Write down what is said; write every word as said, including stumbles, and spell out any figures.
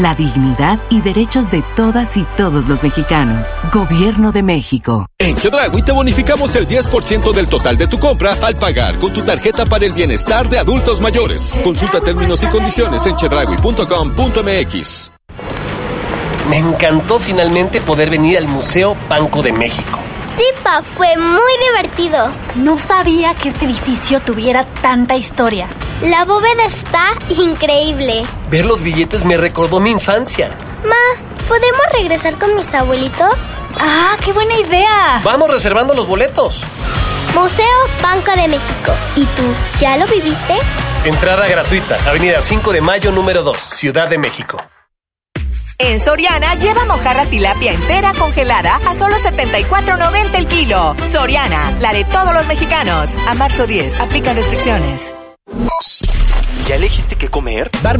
la dignidad y derechos de todas y todos los mexicanos. Gobierno de México. En Chedraui te bonificamos el diez por ciento del total de tu compra al pagar con tu tarjeta para el bienestar de adultos mayores. Consulta términos y condiciones en chedraui punto com punto m x. Me encantó finalmente poder venir al Museo Banco de México. Sí, pa, fue muy divertido. No sabía que este edificio tuviera tanta historia. La bóveda está increíble. Ver los billetes me recordó mi infancia. Ma, ¿podemos regresar con mis abuelitos? ¡Ah, qué buena idea! Vamos reservando los boletos. Museo Banco de México. ¿Y tú, ya lo viviste? Entrada gratuita, Avenida cinco de Mayo, número dos, Ciudad de México. En Soriana, lleva mojarra tilapia entera congelada a solo setenta y cuatro noventa el kilo. Soriana, la de todos los mexicanos. A marzo diez, aplican restricciones. ¿Ya elegiste qué comer?